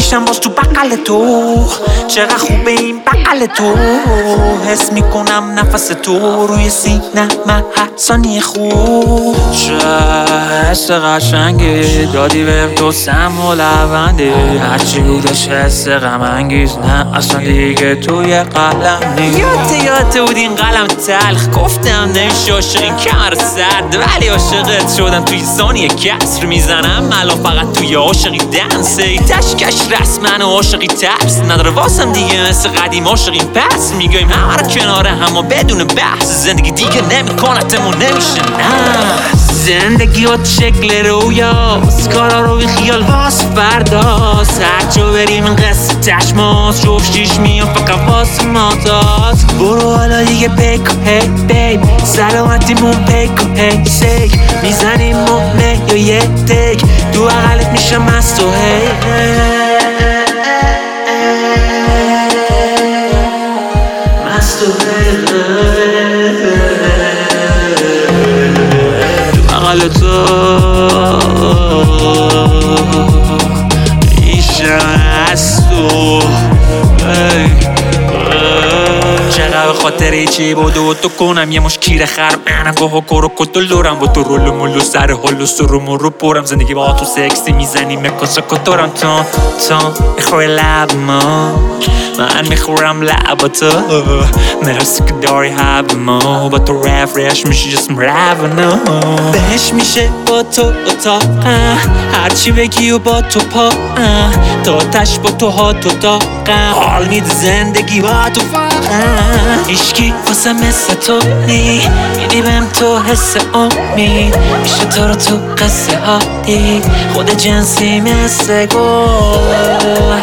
میشم باز تو بغل تو، چقدر خوبه این بغل تو، حس میکنم نفس تو روی سینه من هر ثانیه خوب. چه حس قشنگی دادی بهم تو سم و لبندی، هرچی بودش حس غم انگیز نه اصلا دیگه توی قلم نیست. یادت بود این قلم تلخ گفتم نمیشه عاشق این کمر سرد، ولی عاشقت شدم توی ثانیه کسر میزنم الان فقط توی عاشقی دنسی تشکش رسمن و عاشقی ترس نداره واسم دیگه مثل قدیم عاشقیم پس میگویم همه رو کنار هم بدون بحث زندگی دیگه نمیکنتمون نمیشه نه. زندگی با شکل رویاست کارا رو بی خیال واس فرداست، هرچو بریم این قصه تشماست جفت شیش میان فقط واس ماتاست. برو حالا دیگه پیکو هی بیب سلامتیمون پیکو هی سیک میزنیم مهمه یا یه تک تو اقلت میشم از تو هی مست تو بغل تو میشم از تو چقدر به خاطر چی بودو تو کنم یه مشکیر خرم منم گوه کرو کتو لورم و تو رول مولو سر حالو سرو مرو پرم زندگی با تو سکسی میزنیم کسا کتورم تون میخوری لب ما من میخورم لب تو مرسی که داری حب ما با تو رفرش میشه جسم رونو بهش میشه با تو اتاقم هرچی بگی و با تو پا تا تش با تو ها تو داقم حال میده زندگی با تو فاقم عشقی واسه مثل تو نی میدی بهم تو حس امید میشه تو رو تو قصه ها دی خود جنسی مثل گل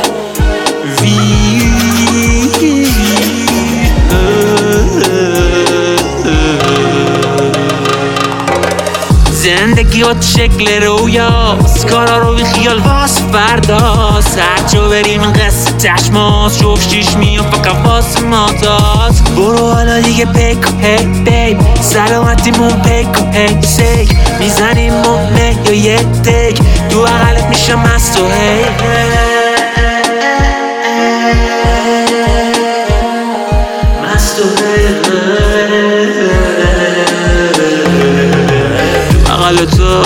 زندگی با شکل رویاست کارا رو بی خیال واس فرداست هرچو بریم این قصه تشماست جفت شیش میان فقط واس ماتاست. برو حالا دیگه پیکو هی بیب سلامتیمون پیکو هی سیک میزنیم مهمه یا یه تک تو اقلت میشم از تو هی مست تو بغل تو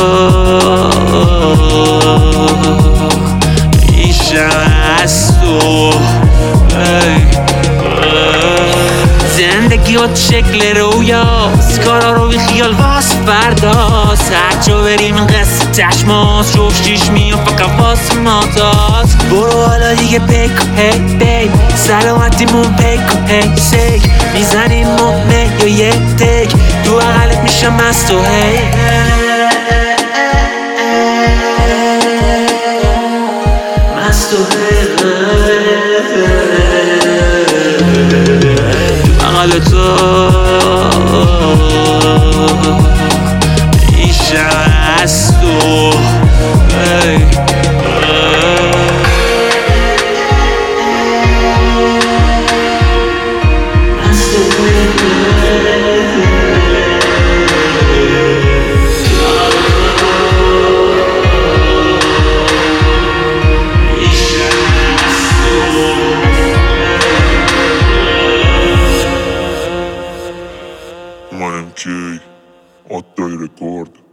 میشم از تو زندگی با شکل رویاست کارا رو بی خیال واس فرداست هرچو بریم این قصه تشماست جفت شیش میان فقط واس ماتاست. برو حالا دیگه پیکو هی بیب سلامتیمون پیکو هی سیک میزنیم مهمه یا یه تک تو اقلت میشم از تو هی مست تو بغل تو میشم از تو منم کی آتای رکورد